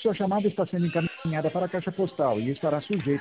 sua chamada está sendo encaminhada para a caixa postal e estará sujeita